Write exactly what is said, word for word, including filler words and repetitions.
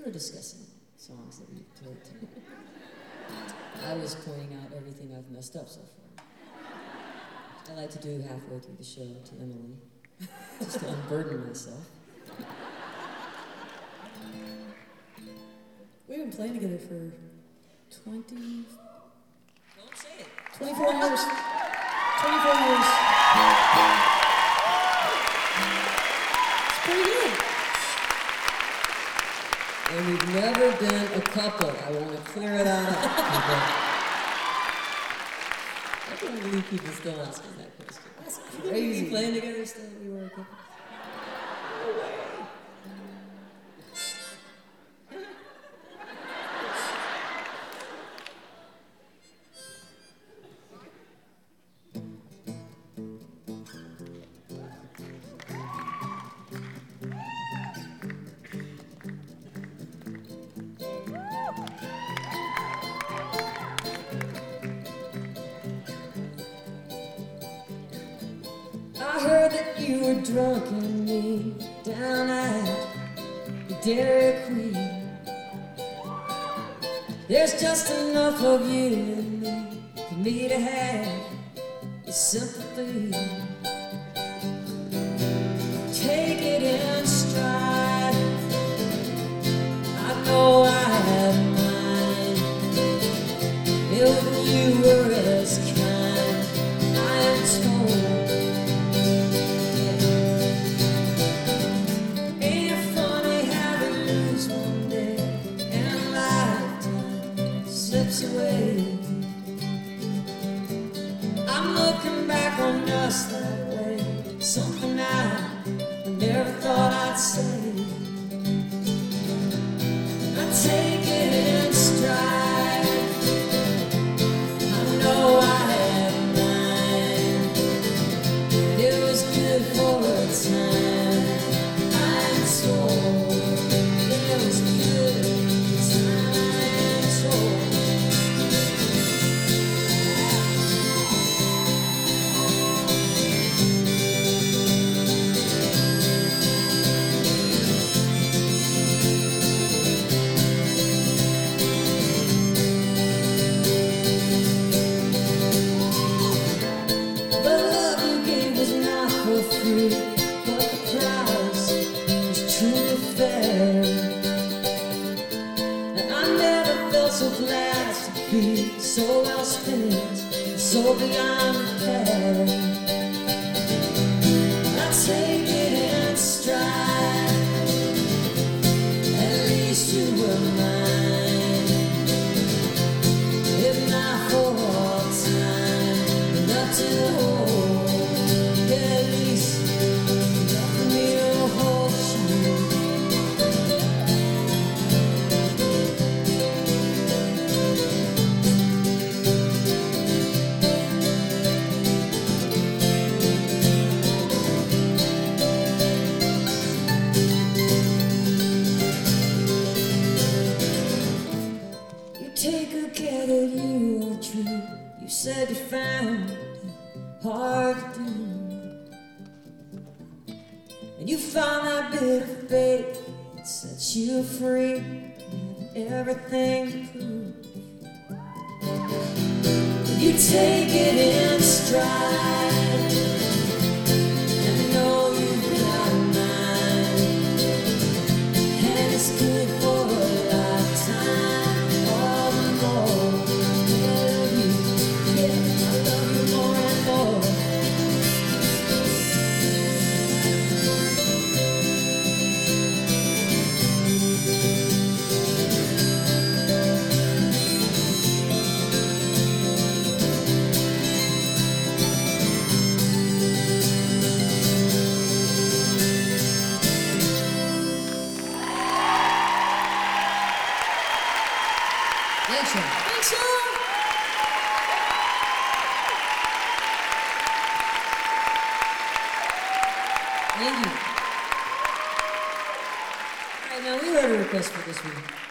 were discussing songs that we played tonight. I was pointing out everything I've messed up so far. I like to do halfway through the show to Emily, just to unburden myself. We've been playing together for twenty... Don't say it. twenty-four years. twenty-four years. It's pretty good. And we've never been a couple. I want to clear it out. I can't believe people still asking that question. That's We crazy. playing together still, we were a couple. No way. I heard that you were drunk and me down at the Dairy Queen. There's just enough of you in me for me to have your sympathy. Take it in stride. I know I have mine. If you were as kind, I am told. Away. I'm looking back on us that way, something I never thought I'd say. I take it in stride. I know I have mine. It was good for a time, I'm told. It was good time, I'm told. Free, but the price was truly fair. And I never felt so glad to be so well spent, so beyond repair. I take it in stride. At least you were mine. If not for all time, enough to hold. At least enough for me to hold you. You take good care that you are true. You said you found it hard to do. And you found that bit of faith that sets you free, and everything to prove. You take it in stride, and know you've got mine. And it's good for a lifetime, all the more. I love you, yeah, I love you more and more. Thanks, Sean. Thanks, Sean. Thank you. All right, now we heard a request for this one.